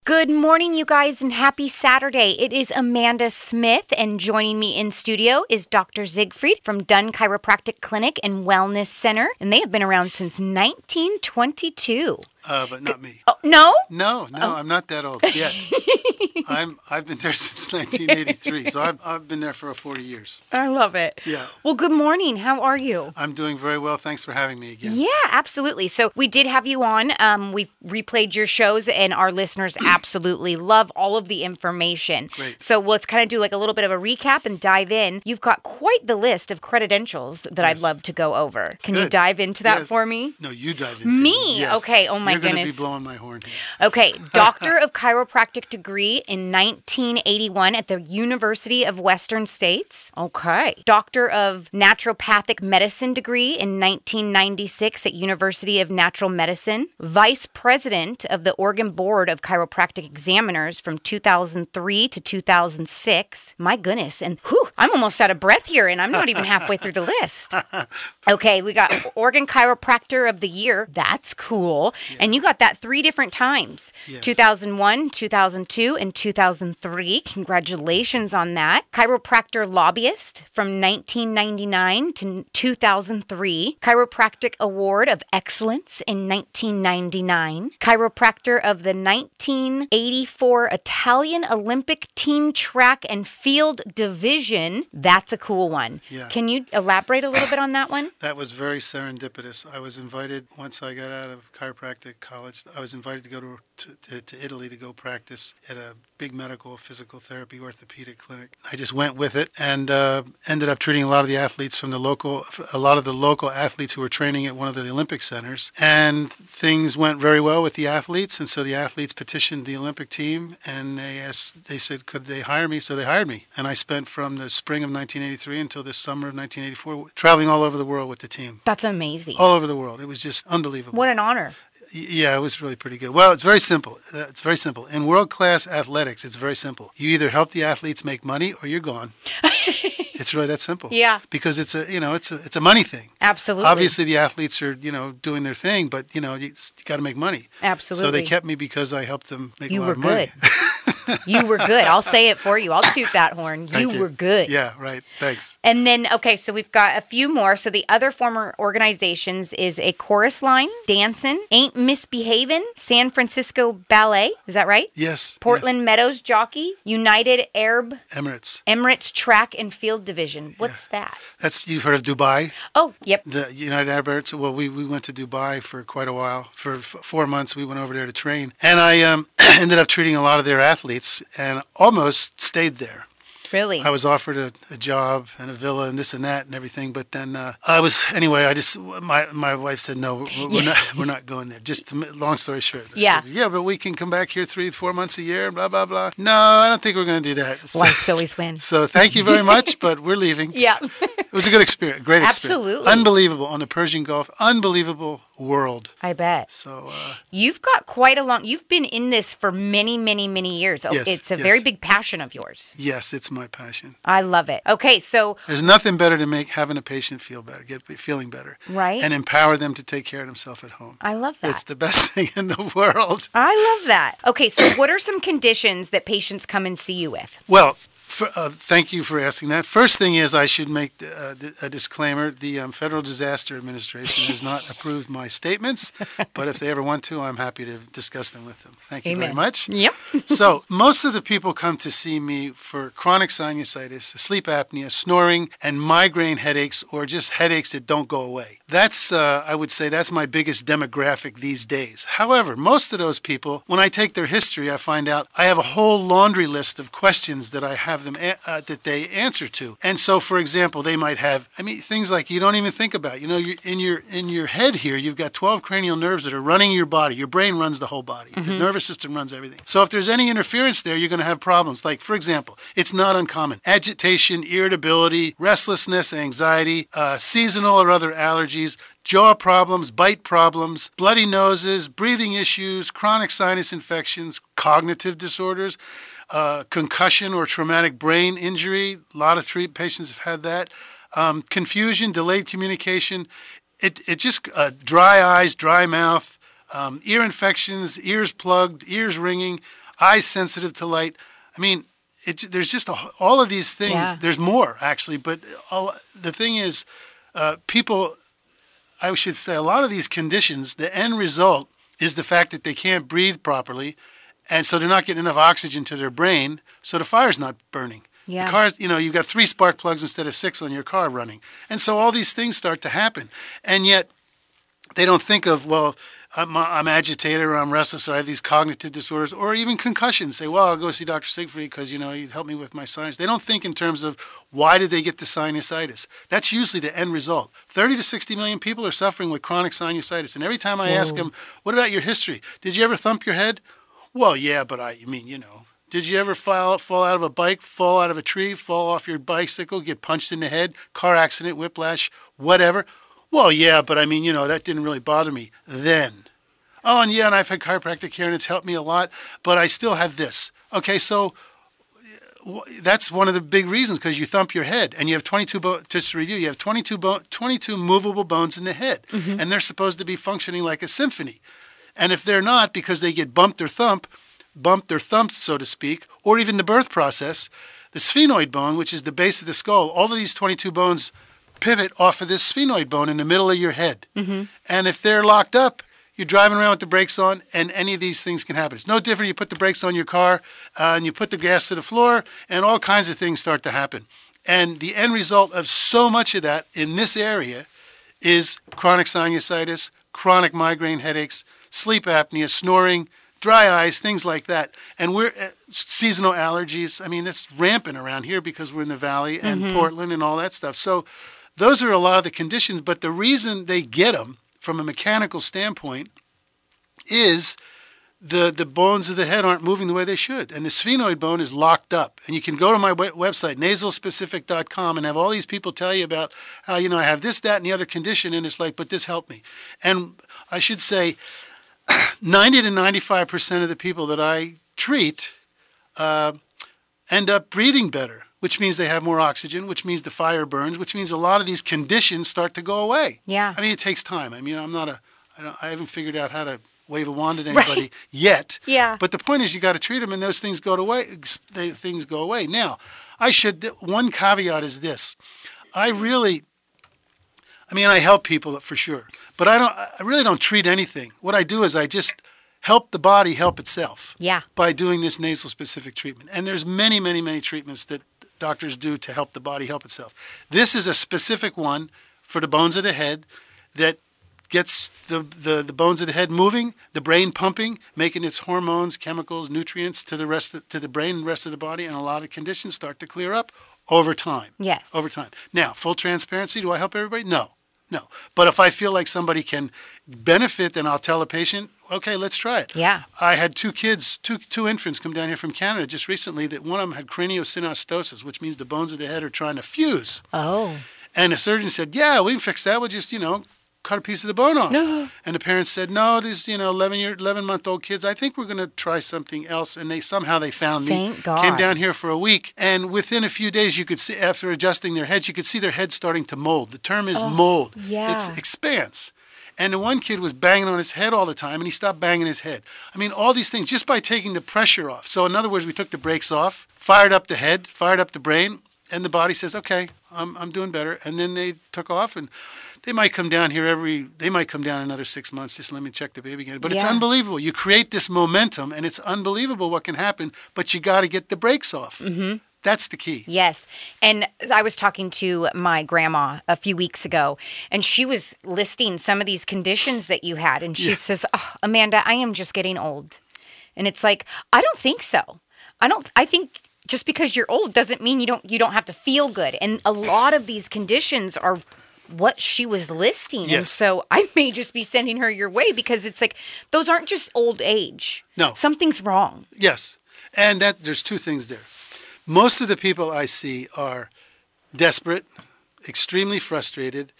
Good morning, you guys, and happy Saturday. It is Amanda Smith, and joining me in studio is Dr. Siegfried from Dunn Chiropractic Clinic and Wellness Center, and they have been around since 1922. But not me. Oh, no? No, I'm not that old yet. I've been there since 1983, so I've been there for 40 years. I love it. Yeah. Well, good morning. How are you? I'm doing very well. Thanks for having me again. Yeah, absolutely. So we did have you on. We've replayed your shows, and our listeners absolutely love all of the information. Great. So let's kind of do like a little bit of a recap and dive in. You've got quite the list of credentials that I'd love to go over. Can you dive into that for me? No, you dive into Me? it. Yes. Okay. Oh, my You're goodness. You're going to be blowing my horn here. Okay. Doctor of Chiropractic degree in 1981 at the University of Western States. Okay. Doctor of Naturopathic Medicine degree in 1996 at University of Natural Medicine. Vice President of the Oregon Board of Chiropractic Examiners from 2003 to 2006. My goodness. And I'm almost out of breath here, and I'm not even halfway through the list. Okay, we got Oregon Chiropractor of the Year. That's cool. Yeah. And you got that 3 different times. Yes. 2001, 2002, and 2003. Congratulations on that. Chiropractor Lobbyist from 1999 to 2003. Chiropractic Award of Excellence in 1999. Chiropractor of the 1984 Italian Olympic Team Track and Field Division. That's a cool one. Yeah. Can you elaborate a little bit on that one? That was very serendipitous. I was invited, once I got out of chiropractic college, I was invited to go to Italy to go practice at a big medical physical therapy orthopedic clinic. I just went with it and ended up treating a lot of the local athletes who were training at one of the Olympic centers. And things went very well with the athletes. And so the athletes petitioned the Olympic team, and they said, could they hire me? So they hired me. And I spent from the spring of 1983 until the summer of 1984 traveling all over the world with the team. That's amazing. All over the world. It was just unbelievable. What an honor. Yeah, it was really pretty good. Well, it's very simple. In world-class athletics, it's very simple. You either help the athletes make money or you're gone. It's really that simple. Yeah. Because it's a money thing. Absolutely. Obviously, the athletes are, doing their thing, but, you got to make money. Absolutely. So they kept me because I helped them make a lot of money. You were good. You were good. I'll say it for you. I'll toot that horn. You were good. Yeah, right. Thanks. And then, okay, so we've got a few more. So the other former organizations is a Chorus Line, Dancin', Ain't Misbehavin', San Francisco Ballet. Is that right? Yes. Portland Meadows Jockey, United Arab Emirates Track and Field Division. What's that? You've heard of Dubai? Oh, yep. The United Arab Emirates. Well, we went to Dubai for quite a while. For 4 months, we went over there to train. And I ended up treating a lot of their athletes and almost stayed there. Really? I was offered a job and a villa and this and that and everything, but then my wife said no, we're not going there. Just long story short. Yeah. Said, yeah, but we can come back here 3-4 months a year. Blah blah blah. No, I don't think we're going to do that. Life's always wins. So thank you very much, but we're leaving. Yeah. It was a good experience, great experience. Absolutely. Unbelievable on the Persian Gulf. Unbelievable world. I bet. So you've got you've been in this for many, many, many years. Yes, it's a very big passion of yours. Yes, it's my passion. I love it. Okay, so there's nothing better to make having a patient feel better, feeling better. Right. And empower them to take care of themselves at home. I love that. It's the best thing in the world. I love that. Okay, so what are some conditions that patients come and see you with? Well, thank you for asking that. First thing is I should make a disclaimer. The Federal Disaster Administration has not approved my statements, but if they ever want to, I'm happy to discuss them with them. Thank you very much. Yep. So most of the people come to see me for chronic sinusitis, sleep apnea, snoring, and migraine headaches, or just headaches that don't go away. That's, I would say, that's my biggest demographic these days. However, most of those people, when I take their history, I find out I have a whole laundry list of questions that I have them that they answer to. And so, for example, they might have, things like you don't even think about. In your head here, you've got 12 cranial nerves that are running your body. Your brain runs the whole body. Mm-hmm. The nervous system runs everything. So if there's any interference there, you're going to have problems. Like, for example, it's not uncommon. Agitation, irritability, restlessness, anxiety, seasonal or other allergies, jaw problems, bite problems, bloody noses, breathing issues, chronic sinus infections, cognitive disorders, concussion or traumatic brain injury. A lot of patients have had that. Confusion, delayed communication. It just dry eyes, dry mouth, ear infections, ears plugged, ears ringing. eyes sensitive to light. I mean, there's just all of these things. Yeah. There's more, actually. But the thing is, people, I should say, a lot of these conditions, the end result is the fact that they can't breathe properly. And so they're not getting enough oxygen to their brain. So the fire's not burning. Yeah. The car, you've got 3 spark plugs instead of 6 on your car running. And so all these things start to happen. And yet they don't think of, well, I'm agitated or I'm restless or I have these cognitive disorders or even concussions. Say, well, I'll go see Dr. Siegfried because, he helped me with my sinus. They don't think in terms of why did they get the sinusitis. That's usually the end result. 30 to 60 million people are suffering with chronic sinusitis. And every time I ask them, what about your history? Did you ever thump your head? Well, yeah, but Did you ever fall out of a bike, fall out of a tree, fall off your bicycle, get punched in the head, car accident, whiplash, whatever? Well, yeah, but that didn't really bother me then. Oh, and I've had chiropractic care and it's helped me a lot, but I still have this. Okay, so that's one of the big reasons because you thump your head and you have 22, just to review, you have 22 movable bones in the head and they're supposed to be functioning like a symphony. And if they're not because they get bumped or thumped, so to speak, or even the birth process, the sphenoid bone, which is the base of the skull, all of these 22 bones pivot off of this sphenoid bone in the middle of your head. Mm-hmm. And if they're locked up, you're driving around with the brakes on, and any of these things can happen. It's no different. You put the brakes on your car, and you put the gas to the floor, and all kinds of things start to happen. And the end result of so much of that in this area is chronic sinusitis, chronic migraine headaches, sleep apnea, snoring, dry eyes, things like that. And we're seasonal allergies. I mean, that's rampant around here because we're in the valley and Portland and all that stuff. So those are a lot of the conditions. But the reason they get them from a mechanical standpoint is the bones of the head aren't moving the way they should. And the sphenoid bone is locked up. And you can go to my website, nasalspecific.com, and have all these people tell you about how, I have this, that, and the other condition. And it's like, but this helped me. And I should say 90 to 95% of the people that I treat end up breathing better, which means they have more oxygen, which means the fire burns, which means a lot of these conditions start to go away. Yeah. I mean, it takes time. I mean, I haven't figured out how to wave a wand at anybody yet. Yeah. But the point is you got to treat them and those things go away. Things go away. Now, one caveat is this. I help people for sure, but I really don't treat anything. What I do is I just help the body help itself. Yeah. By doing this nasal specific treatment. And there's many, many, many treatments that doctors do to help the body help itself. This is a specific one for the bones of the head that gets the bones of the head moving, the brain pumping, making its hormones, chemicals, nutrients to the brain and rest of the body, and a lot of conditions start to clear up over time. Yes. Over time. Now, full transparency, do I help everybody? No. But if I feel like somebody can benefit, then I'll tell a patient, okay, let's try it. Yeah. I had 2 kids, two infants come down here from Canada just recently that one of them had craniosynostosis, which means the bones of the head are trying to fuse. Oh. And the surgeon said, yeah, we can fix that. We'll just, cut a piece of the bone off. No. And the parents said, no, these, 11-month-old kids, I think we're going to try something else. And they found me. Thank God. Came down here for a week. And within a few days, you could see, after adjusting their heads, you could see their heads starting to mold. The term is mold. Yeah. It's expanse. And the one kid was banging on his head all the time, and he stopped banging his head. I mean, all these things, just by taking the pressure off. So in other words, we took the brakes off, fired up the head, fired up the brain, and the body says, okay, I'm doing better. And then they took off, and they might come down another 6 months. Just let me check the baby again. But It's unbelievable. You create this momentum, and it's unbelievable what can happen, but you got to get the brakes off. Mm-hmm. That's the key. Yes. And I was talking to my grandma a few weeks ago, and she was listing some of these conditions that you had. And she says, Amanda, I am just getting old. And it's like, I don't think so. I think just because you're old doesn't mean you don't have to feel good. And a lot of these conditions are what she was listing. Yes. And so I may just be sending her your way because it's like, those aren't just old age. No. Something's wrong. Yes. And there's 2 things there. Most of the people I see are desperate, extremely frustrated,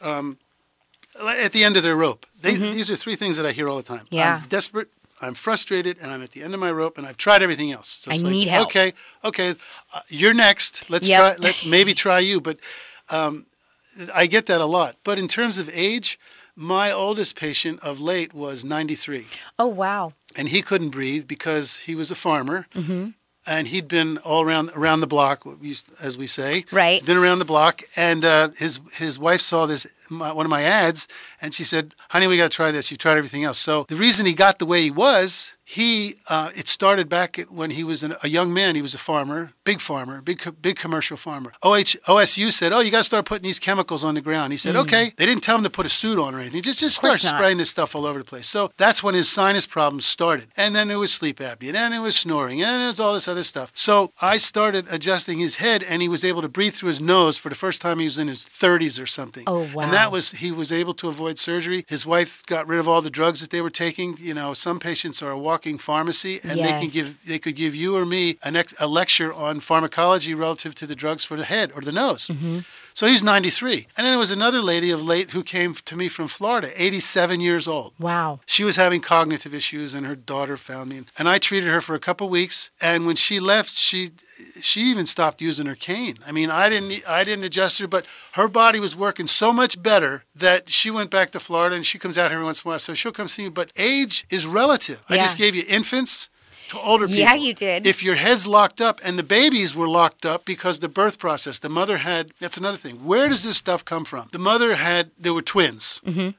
at the end of their rope. These are 3 things that I hear all the time. Yeah. I'm desperate, I'm frustrated, and I'm at the end of my rope, and I've tried everything else. So it's need help. Okay, you're next. Let's maybe try you. But I get that a lot. But in terms of age, My oldest patient of late was 93. Oh, wow. And he couldn't breathe because he was a farmer. And he'd been all around the block, as we say. Right. He's been around the block. And his wife saw one of my ads, and she said, honey, we got to try this. You've tried everything else. So the reason he got the way he was, it started back when he was a young man. He was a farmer, big commercial farmer. OSU said, you got to start putting these chemicals on the ground. He said, okay. They didn't tell him to put a suit on or anything. Just start spraying this stuff all over the place. So that's when his sinus problems started. And then there was sleep apnea, and then there was snoring, and then there was all this other stuff. So I started adjusting his head, and he was able to breathe through his nose for the first time. He was in his 30s or something. Oh, wow. And he was able to avoid surgery. His wife got rid of all the drugs that they were taking. Some patients are a walking pharmacy, and they could give you or me a lecture on pharmacology relative to the drugs for the head or the nose. So he's 93. And then there was another lady of late who came to me from Florida, 87 years old. Wow. She was having cognitive issues, and her daughter found me. And I treated her for a couple of weeks. And when she left, she even stopped using her cane. I mean, I didn't adjust her, but her body was working so much better that she went back to Florida, and she comes out every once in a while. So she'll come see me. But age is relative. Yeah. I just gave you infants to older people. Yeah, you did. If your head's locked up, and the babies were locked up because the birth process, the mother that's another thing. Where does this stuff come from? There were twins,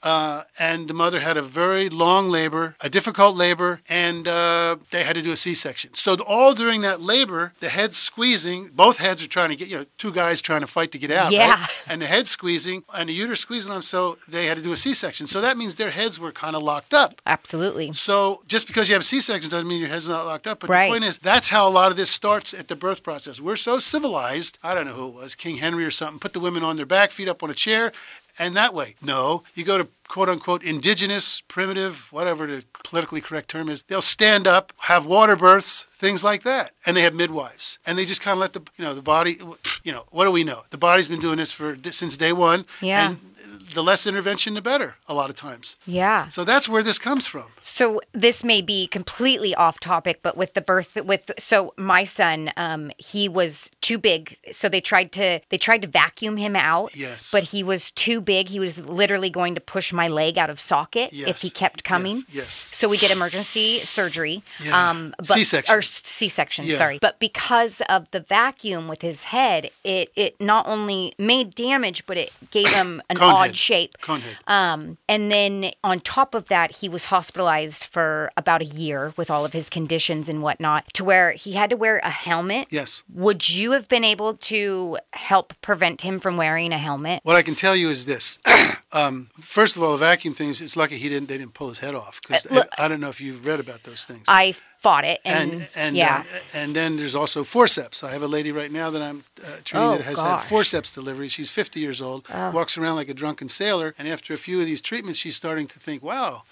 and the mother had a very long labor, a difficult labor, and they had to do a C-section. So all during that labor, the head's squeezing, both heads are trying to get, two guys trying to fight to get out, yeah. right? And the head's squeezing, and the uterus squeezing them, so they had to do a C-section. So that means their heads were kind of locked up. Absolutely. So just because you have a C-section doesn't mean your head's not locked up. But right. The point is, that's how a lot of this starts at the birth process. We're so civilized. I don't know who it was, King Henry or something, put the women on their back, feet up on a chair, and that way. No, you go to quote-unquote indigenous, primitive, whatever the politically correct term is, they'll stand up, have water births, things like that. And they have midwives. And they just kind of let the body, what do we know? The body's been doing this since day one. Yeah. And the less intervention, the better, a lot of times. Yeah. So that's where this comes from. So this may be completely off topic, but with the birth, so my son, he was too big. So they tried to vacuum him out. Yes. But he was too big. He was literally going to push my leg out of socket if he kept coming. Yes. So we did emergency surgery. Yeah. C-section. Or C-section, Yeah. sorry. But because of the vacuum with his head, it not only made damage, but it gave him an odd shape. Conehead. And then on top of that, he was hospitalized for about a year with all of his conditions and whatnot, to where he had to wear a helmet. Yes. Would you have been able to help prevent him from wearing a helmet? What I can tell you is this. First of all, the vacuum things, it's lucky they didn't pull his head off. Because I don't know if you've read about those things. I fought it. And yeah. And then there's also forceps. I have a lady right now that I'm treating that has had forceps delivery. She's 50 years old, walks around like a drunken sailor. And after a few of these treatments, she's starting to think, wow,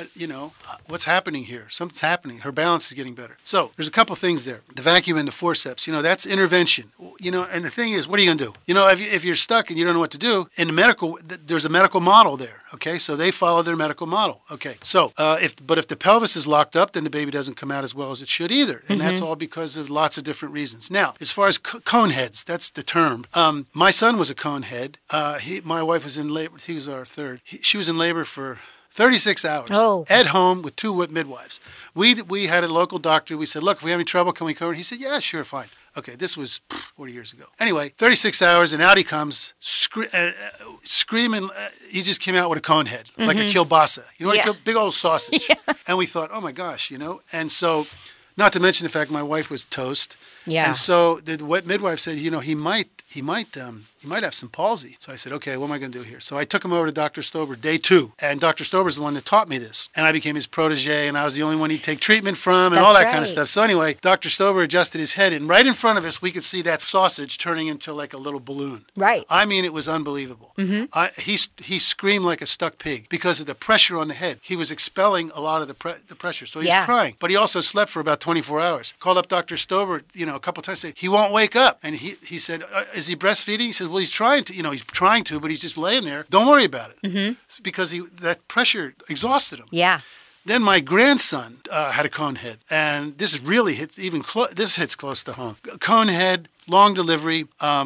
what's happening here? Something's happening. Her balance is getting better. So there's a couple things there. The vacuum and the forceps, that's intervention. And the thing is, what are you going to do? If you're stuck and you don't know what to do, in the medical, there's a medical model there. Okay, so they follow their medical model. Okay, so if the pelvis is locked up, then the baby doesn't come out as well as it should either. And that's all because of lots of different reasons. Now, as far as cone heads, that's the term. My son was a cone head. My wife was in labor. He was our third. She was in labor for 36 hours at home with two midwives. We had a local doctor. We said, look, if we have any trouble, can we cover it? He said, yeah, sure, fine. Okay, this was 40 years ago. Anyway, 36 hours, and out he comes, screaming. He just came out with a cone head, like a kielbasa. Big old sausage. Yeah. And we thought, oh, my gosh, And so, not to mention the fact my wife was toast. Yeah. And so the midwife said, he might have some palsy. So I said, okay, what am I going to do here? So I took him over to Dr. Stober day 2. And Dr. Stober's the one that taught me this. And I became his protege, and I was the only one he'd take treatment from and all that kind of stuff. So anyway, Dr. Stober adjusted his head, and right in front of us, we could see that sausage turning into like a little balloon. Right. I mean, it was unbelievable. Mm-hmm. He screamed like a stuck pig because of the pressure on the head. He was expelling a lot of the pressure. So he was crying. But he also slept for about 24 hours. Called up Dr. Stober, a couple times, said, he won't wake up. And he said, is he breastfeeding? He said, well, he's trying to, but he's just laying there. Don't worry about it. Mm-hmm. Because that pressure exhausted him. Yeah. Then my grandson had a cone head. And this really this hits close to home. Cone head, long delivery.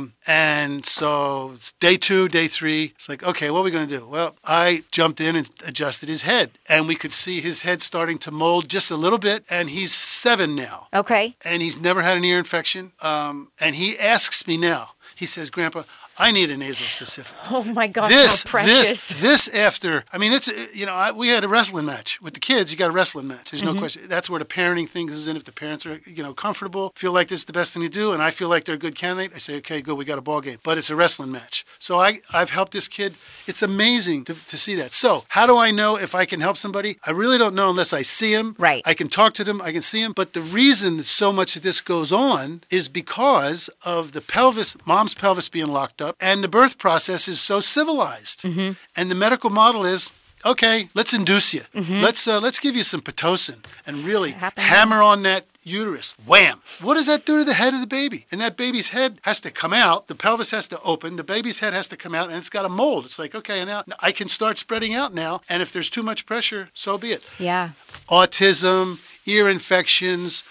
And so day 2, day 3, it's like, okay, what are we going to do? Well, I jumped in and adjusted his head, and we could see his head starting to mold just a little bit, and he's 7 now. Okay. And he's never had an ear infection. And he asks me now, he says, Grandpa, I need a nasal specific. Oh my gosh, how precious. This after, I mean, it's, we had a wrestling match. With the kids, you got a wrestling match. There's no question. That's where the parenting thing comes in. If the parents are, comfortable, feel like this is the best thing to do, and I feel like they're a good candidate, I say, okay, good, we got a ball game. But it's a wrestling match. So I've helped this kid. It's amazing to see that. So how do I know if I can help somebody? I really don't know unless I see him. Right. I can talk to them. I can see him. But the reason that so much of this goes on is because of the pelvis, mom's pelvis being locked up, and the birth process is so civilized. And the medical model is, okay, let's induce you. Let's give you some Pitocin and really hammer on that uterus. Wham! What does that do to the head of the baby? And that baby's head has to come out. The pelvis has to open. The baby's head has to come out, and it's got a mold. It's like, okay, now I can start spreading out now. And if there's too much pressure, so be it. Yeah. Autism, ear infections,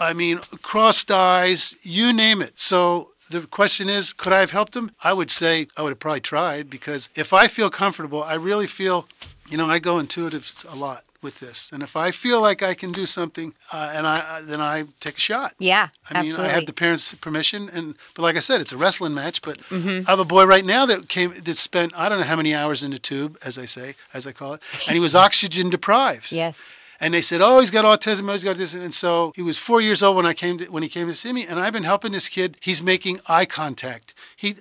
crossed eyes, you name it. So the question is, could I have helped him? I would say I would have probably tried, because if I feel comfortable, I really feel, I go intuitive a lot with this. And if I feel like I can do something, then I take a shot. Yeah, absolutely. I have the parents' permission, but like I said, it's a wrestling match. But I have a boy right now that spent, I don't know how many hours in the tube, as I call it, and he was oxygen deprived. Yes. And they said, oh, he's got autism, he's got this. And so he was 4 years old when he came to see me. And I've been helping this kid. He's making eye contact.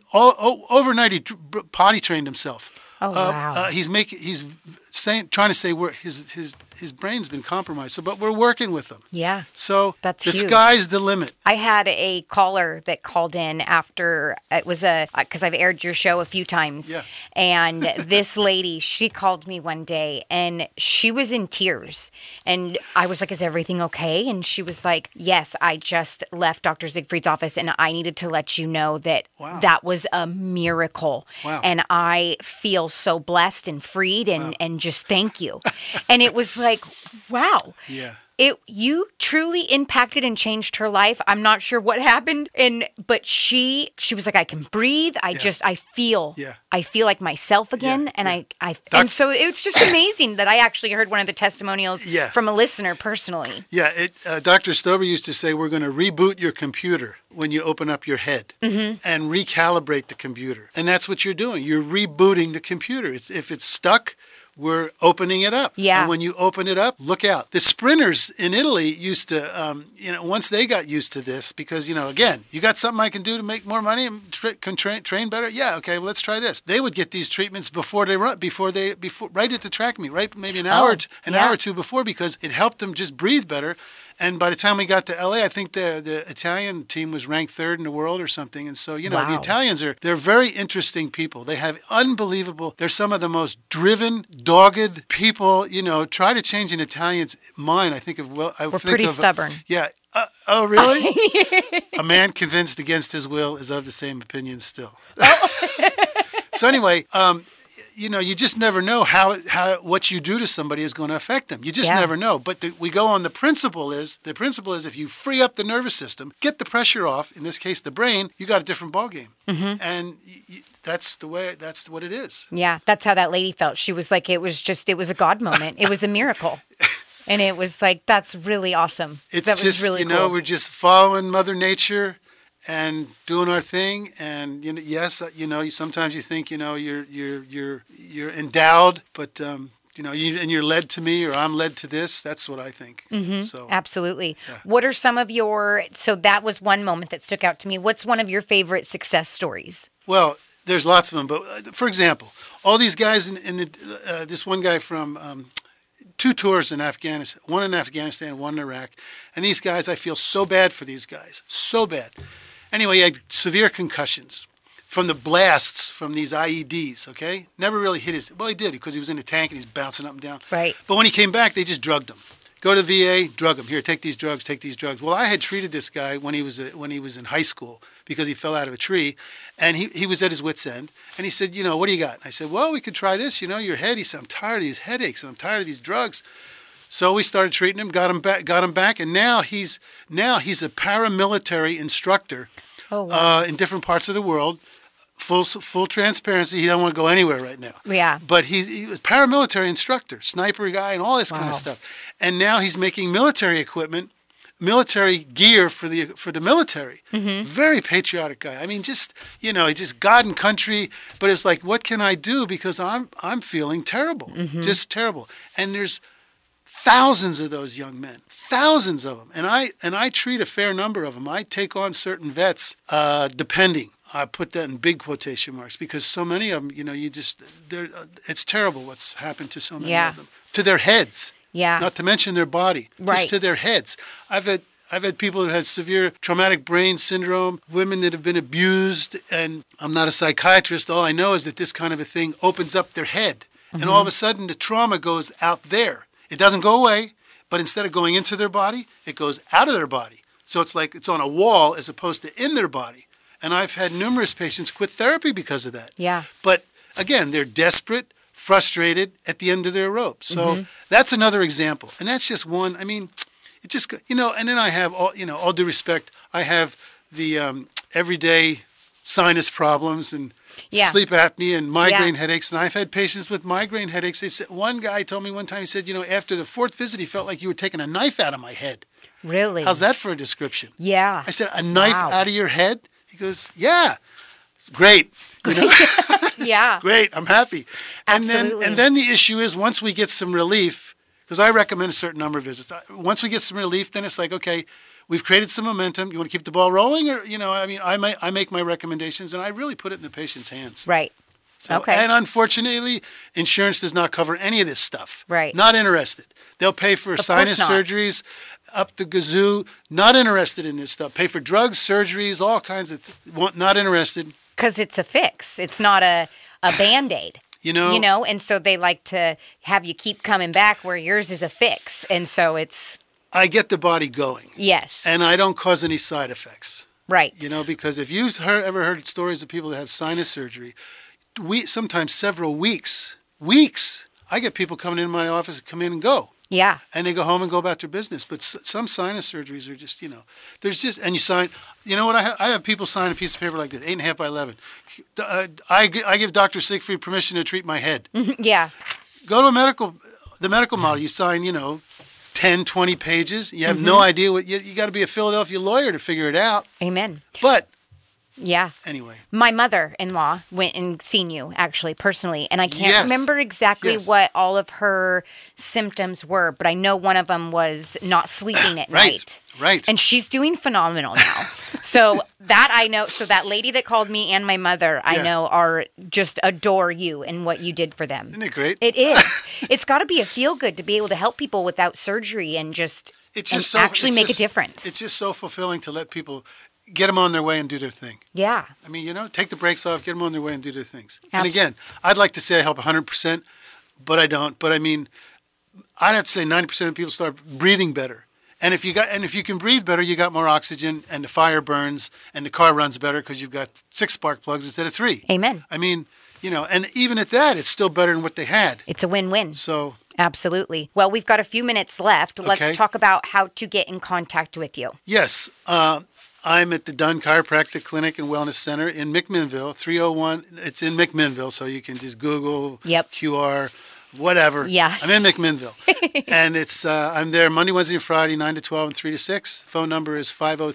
Overnight, he potty trained himself. Oh, wow. He's trying to say where his brain's been compromised. So, but we're working with him. Yeah. So that's the huge. sky's the limit. I had a caller that called in after it was because I've aired your show a few times. Yeah. And this lady, she called me one day and she was in tears. And I was like, is everything okay? And she was like, yes, I just left Dr. Siegfried's office and I needed to let you know that that was a miracle. Wow. And I feel so blessed and freed and just thank you. And it was like, wow. Yeah. You truly impacted and changed her life. I'm not sure what happened, but she was like, I can breathe. I feel like myself again, and so it's just amazing that I actually heard one of the testimonials from a listener personally. Yeah, Dr. Stover used to say, we're going to reboot your computer when you open up your head and recalibrate the computer, and that's what you're doing. You're rebooting the computer. If it's stuck, we're opening it up. Yeah. And when you open it up, look out. The sprinters in Italy used to, once they got used to this, because, again, you got something I can do to make more money and can train better? Yeah, okay, well, let's try this. They would get these treatments before they run, right at the track meet, right? Maybe an hour or two before, because it helped them just breathe better. And by the time we got to LA, I think the Italian team was ranked 3rd in the world or something. And so, the Italians they're very interesting people. They have they're some of the most driven, dogged people. Try to change an Italian's mind. We're pretty stubborn. Yeah. Oh, really? A man convinced against his will is of the same opinion still. So anyway, you just never know how what you do to somebody is going to affect them. You just never know. But we go on the principle is if you free up the nervous system, get the pressure off, in this case the brain, you got a different ballgame. And that's what it is. Yeah, that's how that lady felt. She was like, it was a God moment. It was a miracle. And it was like, that's really awesome. That was really cool. We're just following Mother Nature and doing our thing, and sometimes you think you're endowed, but and you're led to me, or I'm led to this. That's what I think. So absolutely. Yeah. What are some of so that was one moment that stuck out to me. What's one of your favorite success stories? Well, there's lots of them, but for example, all these guys this one guy from 2 tours in Afghanistan, one in Afghanistan, one in Iraq, and these guys, I feel so bad for these guys, so bad. Anyway, he had severe concussions from the blasts from these IEDs, okay? Never really hit he did, because he was in the tank and he's bouncing up and down. Right. But when he came back, they just drugged him. Go to the VA, drug him. Here, take these drugs. Well, I had treated this guy when he was in high school, because he fell out of a tree, and he was at his wit's end, and he said, what do you got? And I said, well, we could try this, your head. He said, I'm tired of these headaches, and I'm tired of these drugs. So we started treating him, got him back, and now he's a paramilitary instructor Oh, wow. in different parts of the world. Full transparency. He doesn't want to go anywhere right now. Yeah. But he was a paramilitary instructor, sniper guy, and all this kind of stuff. And now he's making military equipment, military gear for the military. Very patriotic guy. I mean, just just God and country. But it's like, what can I do? Because I'm feeling terrible, just terrible. And there's thousands of those young men, thousands of them, and I treat a fair number of them. I take on certain vets, depending. I put that in big quotation marks because so many of them, it's terrible what's happened to so many of them, to their heads. Yeah. Not to mention their body, Right. just to their heads. I've had people that had severe traumatic brain syndrome, women that have been abused, and I'm not a psychiatrist. All I know is that this kind of a thing opens up their head, and all of a sudden the trauma goes out there. It doesn't go away, but instead of going into their body, it goes out of their body. So it's like it's on a wall as opposed to in their body. And I've had numerous patients quit therapy because of that. Yeah. But again, they're desperate, frustrated, at the end of their rope. So that's another example. And that's just one. I mean, it just, and then I have, all due respect, I have the everyday sinus problems and sleep apnea and migraine headaches. And I've had patients with migraine headaches. They said, one guy told me one time, he said, after the fourth visit, he felt like you were taking a knife out of my head. Really? How's that for a description? Yeah. I said, a knife out of your head? He goes, yeah. Great. Yeah. Great. I'm happy. Absolutely. And then the issue is once we get some relief, because I recommend a certain number of visits. Once we get some relief, then it's like, okay, we've created some momentum. You want to keep the ball rolling? Or, I make my recommendations and I really put it in the patient's hands. Right. So, Okay. And unfortunately, insurance does not cover any of this stuff. Right. Not interested. They'll pay for sinus not. surgeries up the gazoo. Not interested in this stuff. Pay for drugs, surgeries, all kinds of not interested. Because it's a fix. It's not a Band-Aid. And so they like to have you keep coming back where yours is a fix. And so it's... I get the body going. Yes. And I don't cause any side effects. Right. Because if you've ever heard stories of people that have sinus surgery, sometimes several weeks, I get people coming in my office, come in and go. Yeah. And they go home and go about their business. But some sinus surgeries are just, there's just, and you sign, what I have people sign a piece of paper like this, 8.5 by 11. I give Dr. Siegfried permission to treat my head. Yeah. Go to the medical model. You sign, 10, 20 pages. You have no idea you got to be a Philadelphia lawyer to figure it out. Amen. But yeah. Anyway. My mother-in-law went and seen you, actually, personally. And I can't Yes. remember exactly Yes. what all of her symptoms were, but I know one of them was not sleeping at night. Right. And she's doing phenomenal now. So that I know. So that lady that called me and my mother, I know, are just adore you and what you did for them. Isn't it great? It is. It's got to be a feel-good to be able to help people without surgery and just, actually make a difference. It's just so fulfilling to let people get them on their way and do their thing. Yeah. I mean, take the brakes off, get them on their way and do their things. Absolutely. And again, I'd like to say I help 100%, but I don't. But I mean, I'd have to say 90% of people start breathing better. And if you can breathe better, you got more oxygen, and the fire burns, and the car runs better because you've got 6 spark plugs instead of 3. Amen. I mean, and even at that, it's still better than what they had. It's a win-win. So Absolutely. Well, we've got a few minutes left. Let's Okay. talk about how to get in contact with you. yes, I'm at the Dunn Chiropractic Clinic and Wellness Center in McMinnville, 301. It's in McMinnville, so you can just Google Yep. QR, whatever. Yeah. I'm in McMinnville. And I'm there Monday, Wednesday, and Friday, 9 to 12 and 3 to 6. Phone number is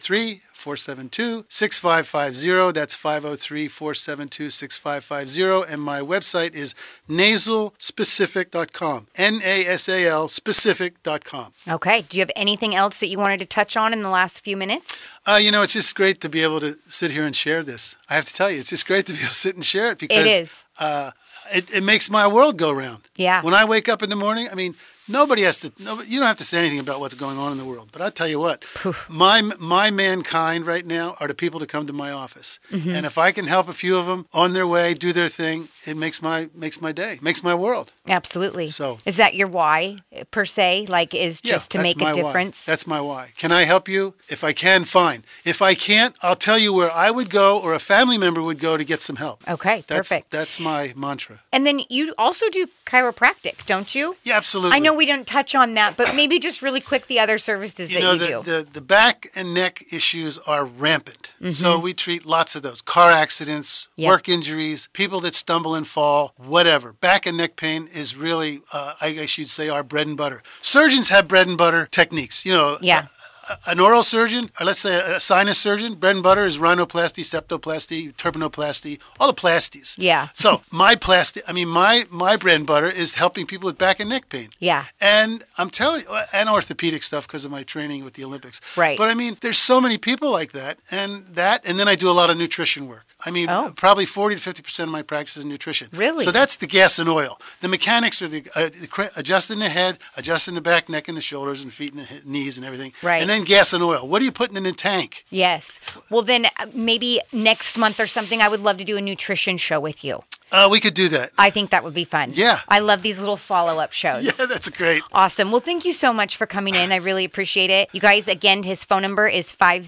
503-472-6550. That's 503-472-6550. And my website is nasalspecific.com. NASAL specific.com. Okay. Do you have anything else that you wanted to touch on in the last few minutes? It's just great to be able to sit here and share this. I have to tell you, it's just great to be able to sit and share it because It is. It makes my world go round. Yeah. When I wake up in the morning, I mean, you don't have to say anything about what's going on in the world. But I'll tell you what, my mankind right now are the people that come to my office. Mm-hmm. And if I can help a few of them on their way, do their thing, it makes my day, makes my world. Absolutely. So is that your why per se? Like, is just to make a difference? Why. That's my why. Can I help you? If I can, fine. If I can't, I'll tell you where I would go or a family member would go to get some help. Okay, perfect. That's my mantra. And then you also do chiropractic, don't you? Yeah, absolutely. I know we didn't touch on that, but maybe just really quick the other services that you do. The back and neck issues are rampant. Mm-hmm. So we treat lots of those. Car accidents, work injuries, people that stumble and fall, whatever. Back and neck pain is really, I guess you'd say, our bread and butter. Surgeons have bread and butter techniques. An oral surgeon, or let's say a sinus surgeon, bread and butter is rhinoplasty, septoplasty, terminoplasty, all the plasties. Yeah. So my bread and butter is helping people with back and neck pain. Yeah. And I'm telling you, and orthopedic stuff because of my training with the Olympics. Right. But I mean, there's so many people like that, and then I do a lot of nutrition work. I mean, probably 40 to 50% of my practice is nutrition. Really? So that's the gas and oil. The mechanics are adjusting the head, adjusting the back, neck, and the shoulders, and feet, and the knees, and everything. Right. And then gas and oil. What are you putting in the tank? Yes. Well, then maybe next month or something, I would love to do a nutrition show with you. We could do that. I think that would be fun. Yeah. I love these little follow-up shows. Yeah, that's great. Awesome. Well, thank you so much for coming in. I really appreciate it. You guys, again, his phone number is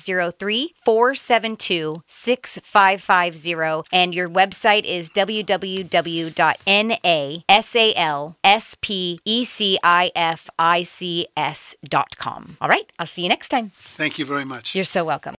503-472-6550. And your website is www.nasalspecifics.com. All right. I'll see you next time. Thank you very much. You're so welcome.